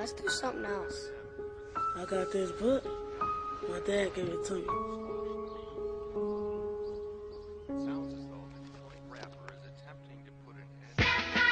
Let's do something else. I got this book. My dad gave it to me. Sounds as though the Detroit rapper is attempting to put an end.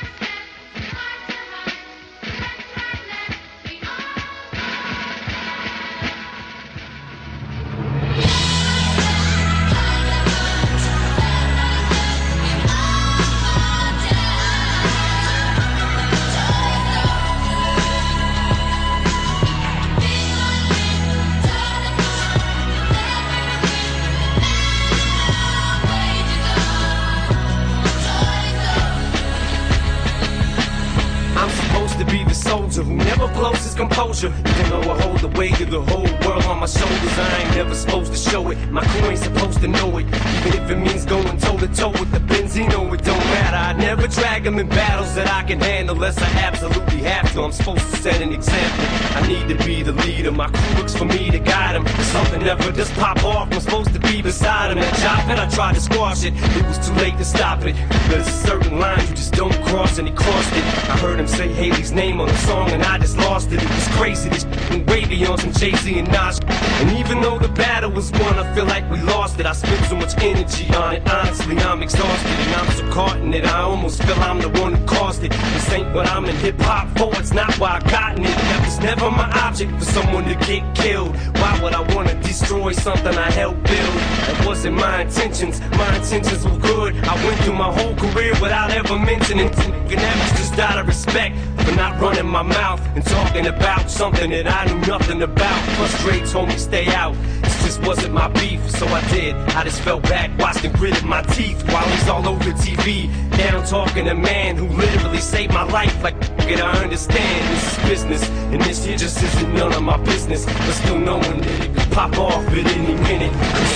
To be the soldier who never blows his composure, even though I hold the weight of the whole world on my shoulders. I ain't never supposed to show it. My crew ain't supposed to know it, even if it means going toe to toe with the Benzino. It don't matter. I never drag them in battles that I can handle unless I absolutely have to. I'm supposed to set an example. I need to be the leader. My crew looks for me to guide them. If something ever just pop off, I'm supposed to be beside him. That chop it, I tried to squash it. It was too late to stop it. There's a certain line you just don't cross, and he crossed it. I heard him say Haley's name on the song and I just lost it. It was crazy, this went way beyond some Jay-Z and Nas. And even though the battle was won, I feel like we lost it. I spent so much energy on it. Honestly, I'm exhausted and I'm so caught in it. I almost feel I'm the one who caused it. This ain't what I'm in hip-hop for, it's not why I gotten it. That was never my object, for someone to get killed. Why would I want to destroy something I helped build? That wasn't my intentions. My intentions were good. I went through my whole career without ever mentioning it. And that was just out of respect for not running my mouth and talking about something that I knew nothing about. Plus Dre told me stay out. This just wasn't my beef, so I did. I just fell back, watched and gritted my teeth while he's all over TV, down talking to a man who literally saved my life. Like it, I understand this is business, and this here just isn't none of my business. But still knowing that it could pop off at any minute.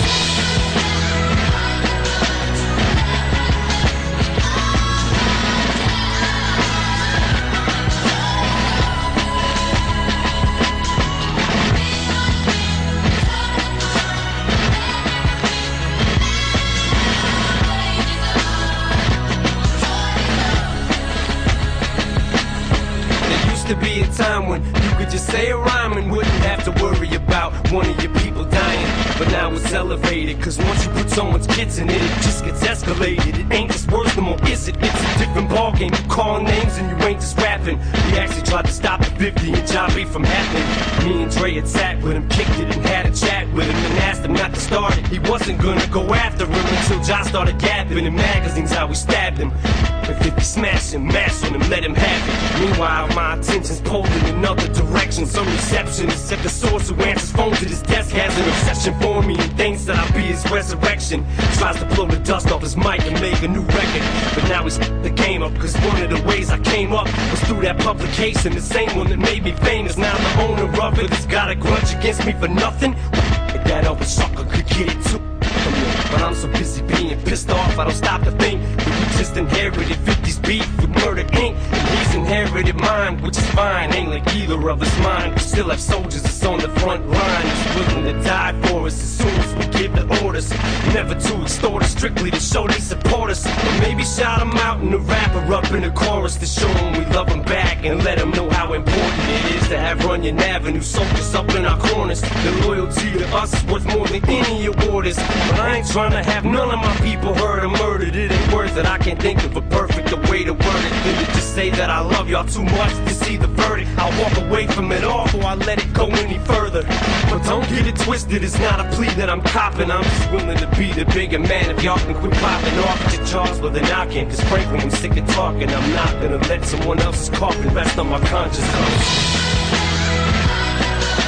To be a time when you could just say a rhyme and wouldn't have to worry about one of your people dying. But now it's elevated, cause once you put so much kids in it, it just gets escalated. It ain't just words no more, is it? It's a different ballgame. You call names and you ain't just rapping. We actually tried to stop the 50 and Jobby from happening. Me and Dre had sat with him, kicked it and had a chat with him and asked him not to start it. He wasn't gonna go after him until Josh started gapping in magazines how we stabbed him. If 50 smash him, mash on him, let him have it. Meanwhile, my attention's pulled in another direction. Some receptionist at the source who answers phones at his desk has an obsession for me and thinks that I'll be his resurrection. Tries to blow the dust off his mic and make a new record. But now he's the game up, cause one of the ways I came up was through that publication. The same one that made me famous. Now the owner of it has got a grudge against me for nothing. If that other sucker could get it too. But I'm so busy being pissed off, I don't stop to think that we just inherited 50's beef with Murder Inc. And he's inherited mine, which is fine. Ain't like either of us mine. We still have soldiers that's on the front line, that's willing to die for us as soon as we give the orders. Never to extort us, strictly to show they support us. Or maybe shout them out in the rapper up in the chorus to show them we love them back and let them know how important it is to have Runyon Avenue soldiers up in our corners. The loyalty to us is worth more than any award is. But I ain't trying to have none of my people hurt or murdered. It ain't worth it. I can't think of a perfecter way to word it than to just say that I love y'all too much to see the verdict. I'll walk away from it all before I let it go any further. But don't get it twisted, it's not a plea that I'm copping. I'm just willing to be the bigger man if y'all can quit popping off at your jaws where they're knocking. Cause frankly I'm sick of talking. I'm not gonna let someone else's coffin rest on my conscience.